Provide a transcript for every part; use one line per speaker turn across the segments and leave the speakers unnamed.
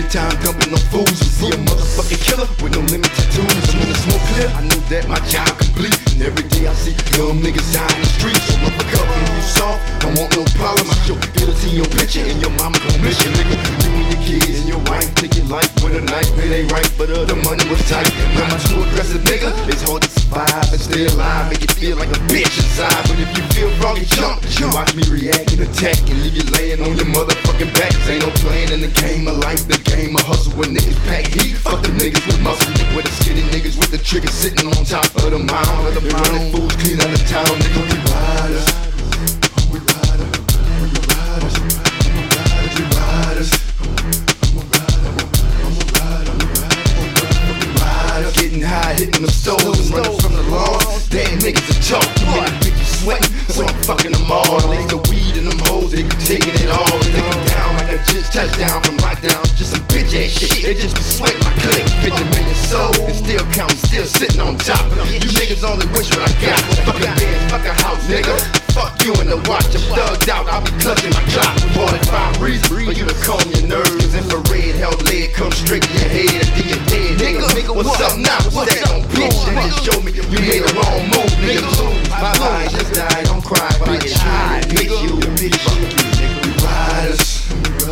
big time dumping no fools. You see a motherfucking killer with no limit tattoos. I'm in the smoke clear, I know that my job complete. And every day I see dumb niggas die in the streets. So motherfucker, when you soft, don't want no problem. I show guilty your picture and your mama gon' miss you, nigga. You and your kids and your wife take your life with a knife. It ain't right, but the money was tight. Now I'm too aggressive, nigga. It's hard to survive and stay alive. Make you feel like a bitch inside. But if you feel froggy, jump. You watch me react and attack and leave you laying on your motherfucking back. Ain't no playing in the game of life, the game of hustle. When niggas pack heat, fuck the niggas with muscle. With the skinny niggas with the trigger sitting on top of the mound. They running fools clean out of town, nigga. We riders, we riders, we riders, we riders. Getting high, hitting them stoves, running from the law. Damn niggas a joke, you made bitches sweating, so I'm fucking them all. They the weed and them hoes, they be taking it all. They go down like a just touchdown from lockdown. Just some bitch ass shit, they just be sweating my click. 50 million souls, and still counting, still sitting on top. You niggas only wish what I got. Fucking bands, fuck a house, nigga. Fuck you and the watch, I'm thugged out, I'll be clutching my clock. More than 5 reasons for you to calm your nerves. Infrared held lead come straight to your head and then you're dead, nigga. What's up now? What's that on bitch? And just show me you made a wrong move, nigga. My life just died, don't cry, but I get high. Bitch, you, bitch, fuck you, nigga. We riders.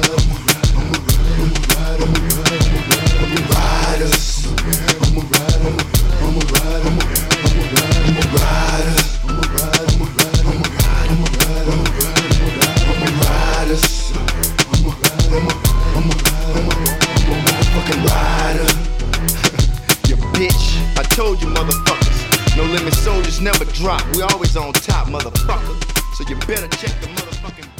Bitch, I told you motherfuckers, no limit soldiers never drop. We always on top, motherfucker. So you better check the motherfucking